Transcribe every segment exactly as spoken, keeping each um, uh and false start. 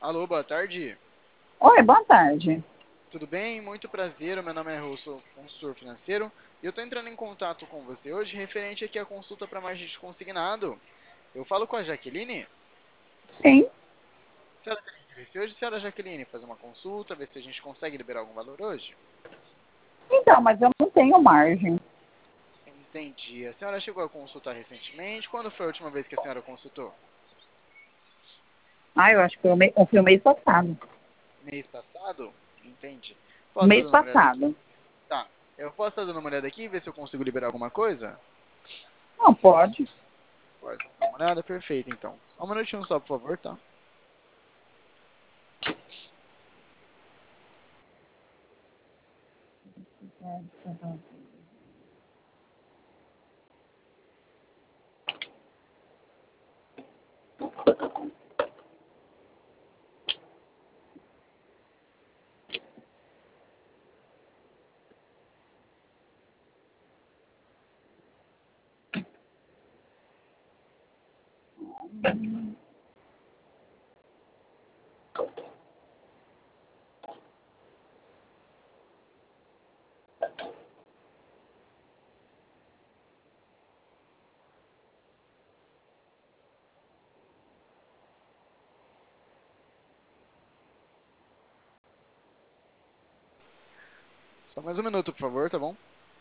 Alô, boa tarde. Oi, boa tarde. Tudo bem? Muito prazer. O meu nome é Rô, sou consultor financeiro e eu estou entrando em contato com você hoje referente aqui à consulta para margem de consignado. Eu falo com a Jaqueline. Sim. A senhora tem interesse hoje, senhora Jaqueline, fazer uma consulta, ver se a gente consegue liberar algum valor hoje? Então, mas eu não tenho margem. Entendi. A senhora chegou a consultar recentemente? Quando foi a última vez que a senhora consultou? Ah, eu acho que foi o, me... foi o mês passado. Mês passado? Entendi. Posso estar Mês dando uma olhada aqui? passado. Tá. Eu posso estar dando uma olhada aqui e ver se eu consigo liberar alguma coisa? Não pode. Pode dar uma olhada? Perfeito, então. Só um minutinho só, por favor, tá? Só mais um minuto, por favor, tá bom?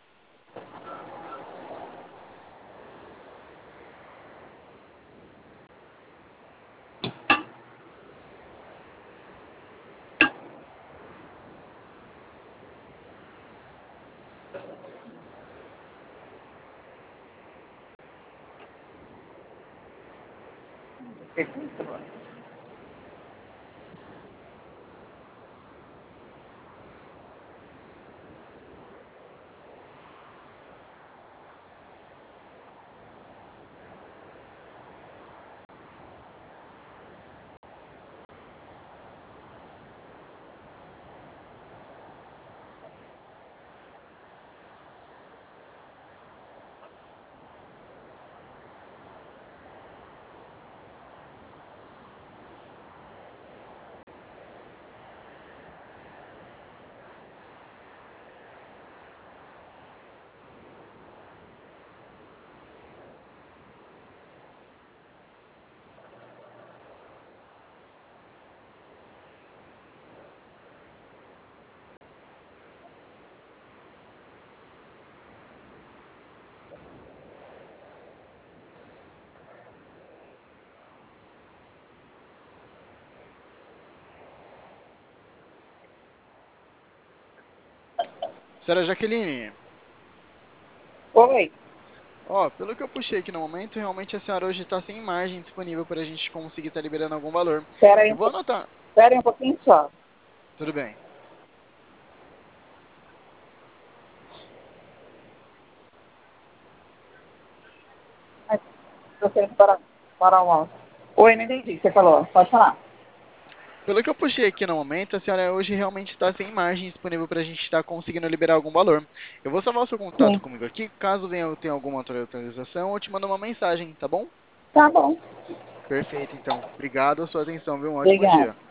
Senhora Jaqueline, Oi. ó, pelo que eu puxei aqui no momento, realmente a senhora hoje está sem margem disponível para a gente conseguir estar liberando algum valor. Espera aí Eu um, vou po... anotar. Espera aí um pouquinho só. Tudo bem. Estou querendo parar, parar o áudio. Oi, não entendi o que você falou. Pode falar. Pelo que eu puxei aqui no momento, a senhora hoje realmente está sem margem disponível para a gente estar conseguindo liberar algum valor. Eu vou salvar o seu contato Sim. comigo aqui. Caso venha eu tenha alguma outra atualização, eu te mando uma mensagem, tá bom? Tá bom. Perfeito, então. Obrigado a sua atenção, viu? Um ótimo Obrigada. dia.